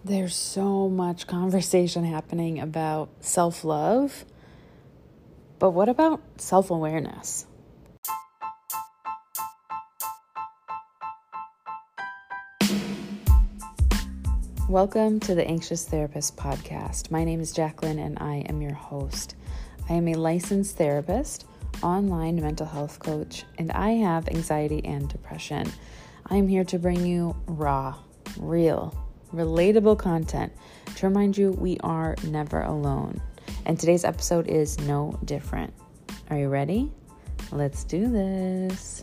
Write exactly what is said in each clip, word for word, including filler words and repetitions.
there's so much conversation happening about self-love, but what about self-awareness? Welcome to the Anxious Therapist Podcast. My name is Jacqueline and I am your host. I am a licensed therapist, online mental health coach, and I have anxiety and depression. I am here to bring you raw, real, relatable content to remind you we are never alone. And today's episode is no different. Are you ready? Let's do this.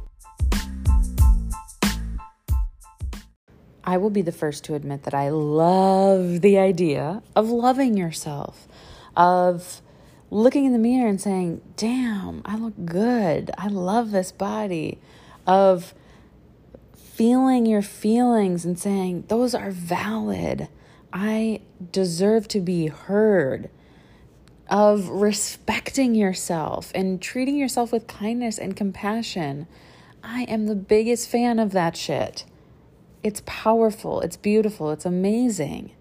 I will be the first to admit that I love the idea of loving yourself, of looking in the mirror and saying, damn, I look good. I love this body, of feeling your feelings and saying, those are valid. I deserve to be heard, of respecting yourself and treating yourself with kindness and compassion. I am the biggest fan of that shit. It's powerful. It's beautiful. It's amazing.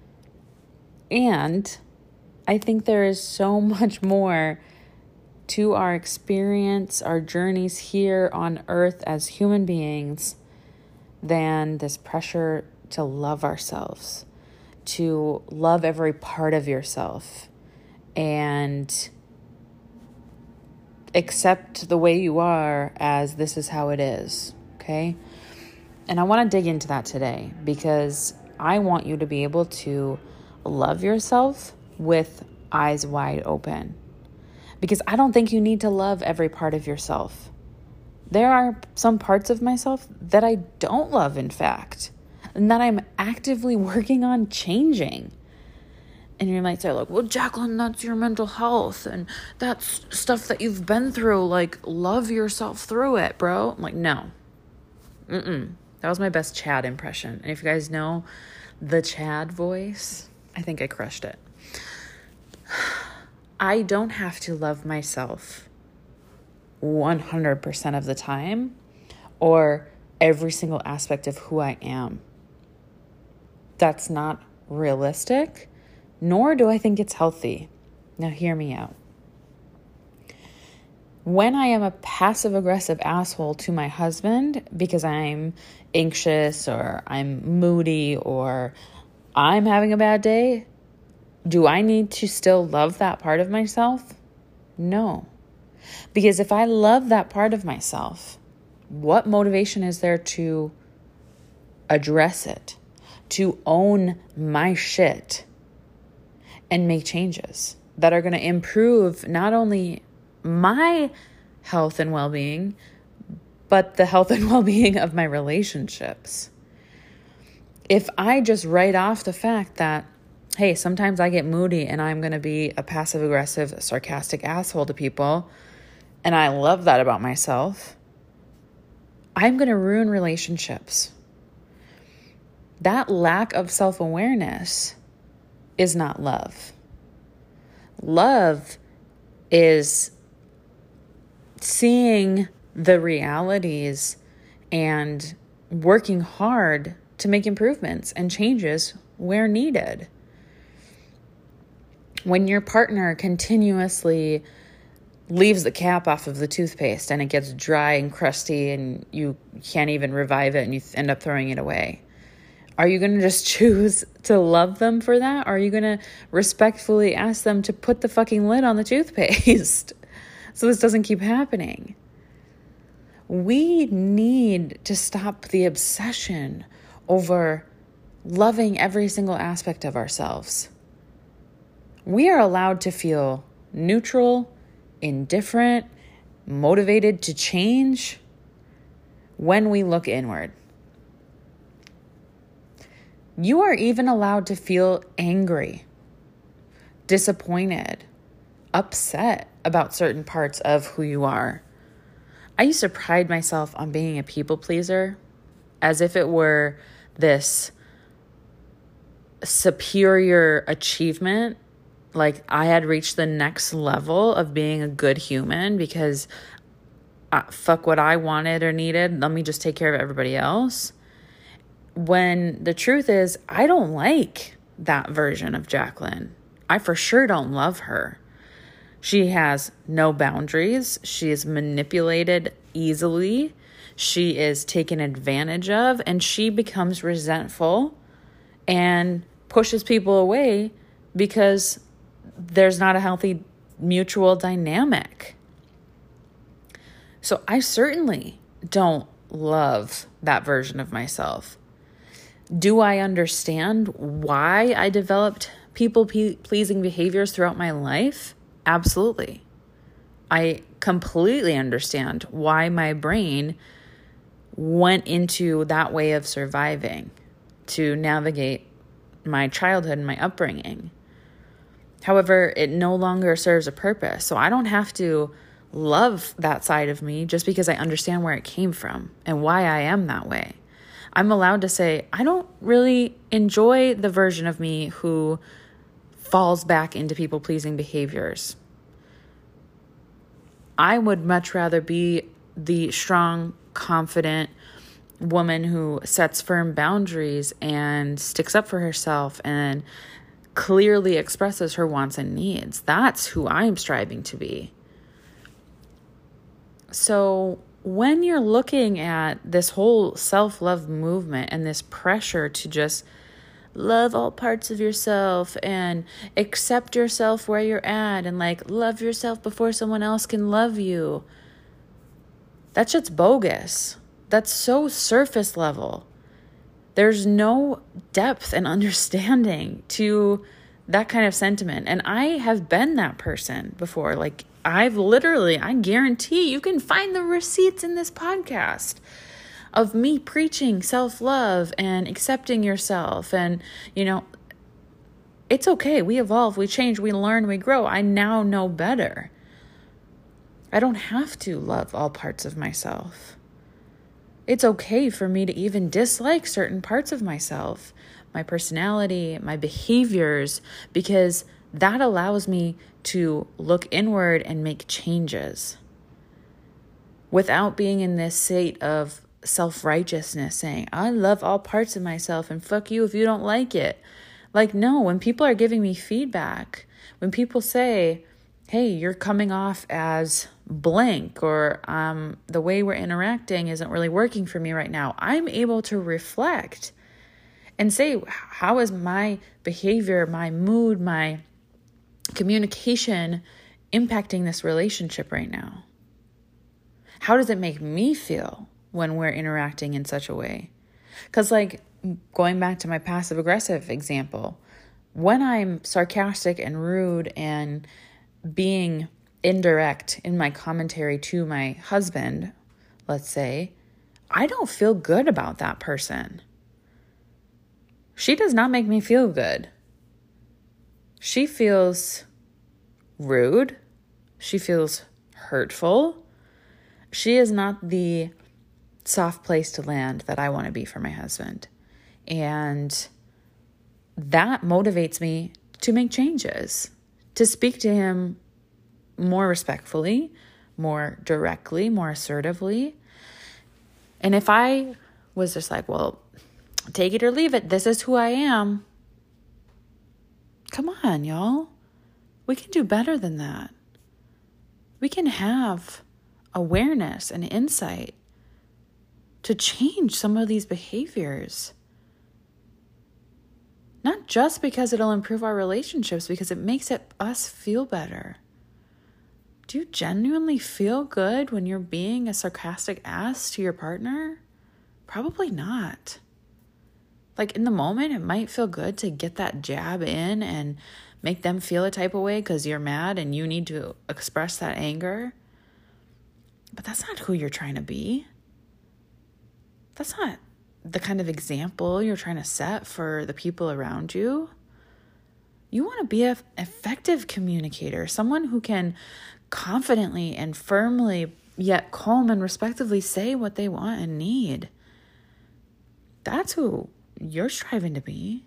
And I think there is so much more to our experience, our journeys here on earth as human beings than this pressure to love ourselves, to love every part of yourself and accept the way you are as this is how it is, okay? And I want to dig into that today because I want you to be able to love yourself with eyes wide open. Because I don't think you need to love every part of yourself. There are some parts of myself that I don't love, in fact, and that I'm actively working on changing. And you might say, like, well, Jacqueline, that's your mental health, and that's stuff that you've been through. Like, love yourself through it, bro. I'm like, no. Mm-mm. That was my best Chad impression. And if you guys know the Chad voice, I think I crushed it. I don't have to love myself one hundred percent of the time or every single aspect of who I am. That's not realistic, nor do I think it's healthy. Now hear me out. When I am a passive-aggressive asshole to my husband because I'm anxious or I'm moody or I'm having a bad day, do I need to still love that part of myself? No. Because if I love that part of myself, what motivation is there to address it, to own my shit and make changes that are going to improve not only my health and well-being, but the health and well-being of my relationships? If I just write off the fact that, hey, sometimes I get moody and I'm going to be a passive-aggressive, sarcastic asshole to people, and I love that about myself, I'm going to ruin relationships. That lack of self-awareness is not love. Love is seeing the realities and working hard to make improvements and changes where needed. When your partner continuously leaves the cap off of the toothpaste and it gets dry and crusty and you can't even revive it and you end up throwing it away, are you going to just choose to love them for that? Or are you going to respectfully ask them to put the fucking lid on the toothpaste so this doesn't keep happening? We need to stop the obsession over loving every single aspect of ourselves. We are allowed to feel neutral, indifferent, motivated to change when we look inward. You are even allowed to feel angry, disappointed, upset about certain parts of who you are. I used to pride myself on being a people pleaser as if it were this superior achievement. Like I had reached the next level of being a good human because uh, fuck what I wanted or needed. Let me just take care of everybody else. when the truth is, I don't like that version of Jacqueline. I for sure don't love her. She has no boundaries. She is manipulated easily. She is taken advantage of, and she becomes resentful and pushes people away because there's not a healthy mutual dynamic. So I certainly don't love that version of myself. Do I understand why I developed people-pleasing behaviors throughout my life? Absolutely. I completely understand why my brain went into that way of surviving to navigate my childhood and my upbringing. However, it no longer serves a purpose. So I don't have to love that side of me just because I understand where it came from and why I am that way. I'm allowed to say, I don't really enjoy the version of me who falls back into people-pleasing behaviors. I would much rather be the strong, confident woman who sets firm boundaries and sticks up for herself and clearly expresses her wants and needs. That's who I'm striving to be. So when you're looking at this whole self-love movement and this pressure to just love all parts of yourself and accept yourself where you're at and like love yourself before someone else can love you, that shit's bogus. That's so surface level. There's no depth and understanding to that kind of sentiment. And I have been that person before. Like I've literally, I guarantee you can find the receipts in this podcast of me preaching self-love and accepting yourself. And, you know, it's okay. We evolve, we change, we learn, we grow. I now know better. I don't have to love all parts of myself. It's okay for me to even dislike certain parts of myself, my personality, my behaviors, because that allows me to look inward and make changes without being in this state of self-righteousness saying, I love all parts of myself and fuck you if you don't like it. Like, no, when people are giving me feedback, when people say, hey, you're coming off as blank, or um, the way we're interacting isn't really working for me right now, I'm able to reflect and say, how is my behavior, my mood, my communication impacting this relationship right now? How does it make me feel when we're interacting in such a way? Because like going back to my passive aggressive example, when I'm sarcastic and rude and being indirect in my commentary to my husband, let's say, I don't feel good about that person. She does not make me feel good. She feels rude. She feels hurtful. She is not the soft place to land that I want to be for my husband. And that motivates me to make changes, to speak to him more respectfully, more directly, more assertively. And if I was just like, well, take it or leave it, this is who I am. Come on, y'all. We can do better than that. We can have awareness and insight to change some of these behaviors. Not just because it'll improve our relationships, because it makes it us feel better. Do you genuinely feel good when you're being a sarcastic ass to your partner? Probably not. Like in the moment, it might feel good to get that jab in and make them feel a type of way because you're mad and you need to express that anger. But that's not who you're trying to be. That's not the kind of example you're trying to set for the people around you. You want to be an effective communicator, someone who can confidently and firmly, yet calm and respectively say what they want and need. That's who you're striving to be.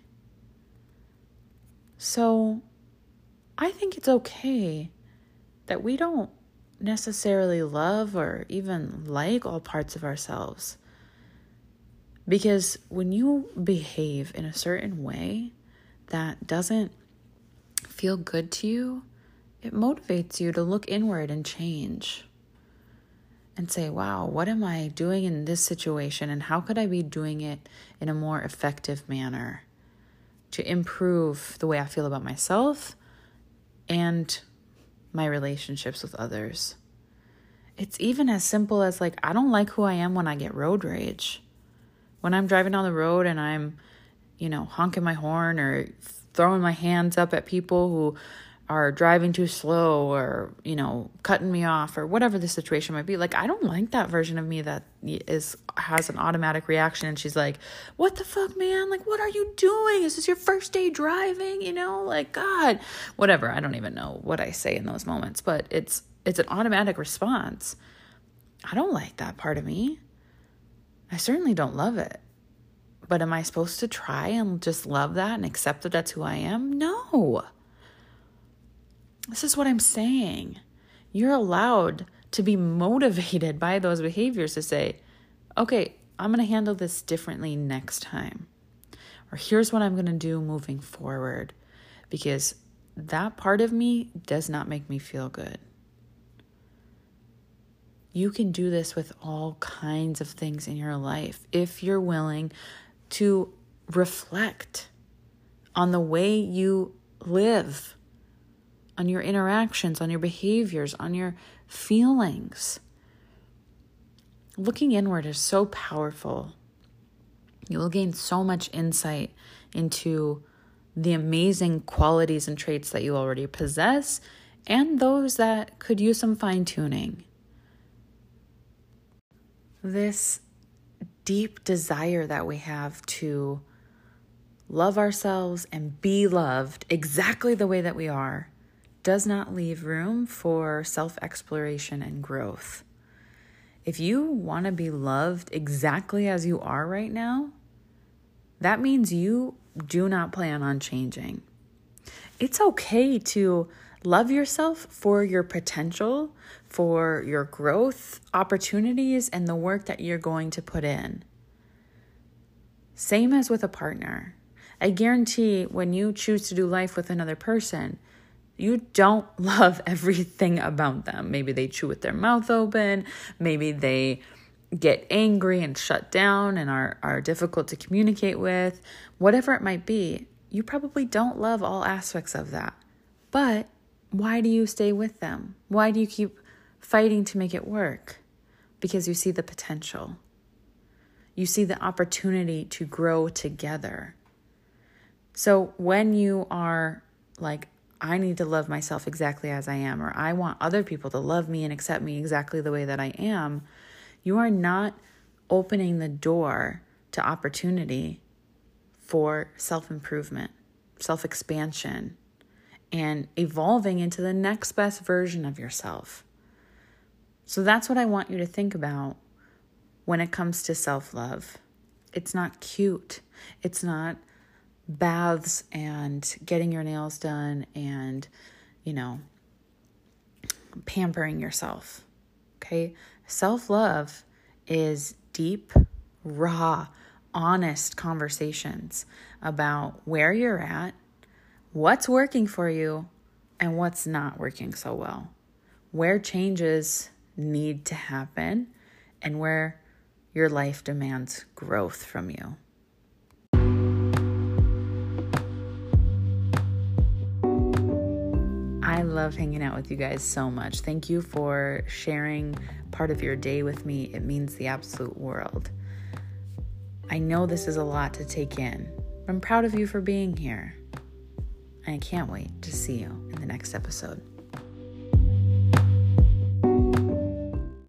So I think it's okay that we don't necessarily love or even like all parts of ourselves. Because when you behave in a certain way that doesn't feel good to you, it motivates you to look inward and change and say, wow, what am I doing in this situation? And how could I be doing it in a more effective manner to improve the way I feel about myself and my relationships with others? It's even as simple as like, I don't like who I am when I get road rage. When I'm driving down the road and I'm, you know, honking my horn or throwing my hands up at people who are driving too slow or, you know, cutting me off or whatever the situation might be. Like, I don't like that version of me that is has an automatic reaction. And she's like, what the fuck, man? Like, what are you doing? Is this your first day driving? You know, like, God, whatever. I don't even know what I say in those moments, but it's it's an automatic response. I don't like that part of me. I certainly don't love it. But am I supposed to try and just love that and accept that that's who I am? No. This is what I'm saying. You're allowed to be motivated by those behaviors to say, okay, I'm going to handle this differently next time. Or here's what I'm going to do moving forward. Because that part of me does not make me feel good. You can do this with all kinds of things in your life if you're willing to reflect on the way you live, on your interactions, on your behaviors, on your feelings. Looking inward is so powerful. You will gain so much insight into the amazing qualities and traits that you already possess and those that could use some fine-tuning. This deep desire that we have to love ourselves and be loved exactly the way that we are does not leave room for self-exploration and growth. If you want to be loved exactly as you are right now, that means you do not plan on changing. It's okay to love yourself for your potential, for your growth opportunities, and the work that you're going to put in. Same as with a partner. I guarantee when you choose to do life with another person, you don't love everything about them. Maybe they chew with their mouth open. Maybe they get angry and shut down and are, are difficult to communicate with. Whatever it might be, you probably don't love all aspects of that. But why do you stay with them? Why do you keep fighting to make it work? Because you see the potential. You see the opportunity to grow together. So when you are like, I need to love myself exactly as I am, or I want other people to love me and accept me exactly the way that I am, you are not opening the door to opportunity for self-improvement, self-expansion, and evolving into the next best version of yourself. So that's what I want you to think about when it comes to self-love. It's not cute. It's not baths and getting your nails done and, you know, pampering yourself. Okay? Self-love is deep, raw, honest conversations about where you're at, what's working for you, and what's not working so well. Where changes need to happen and where your life demands growth from you. I love hanging out with you guys so much. Thank you for sharing part of your day with me. It means the absolute world. I know this is a lot to take in. I'm proud of you for being here. And I can't wait to see you in the next episode.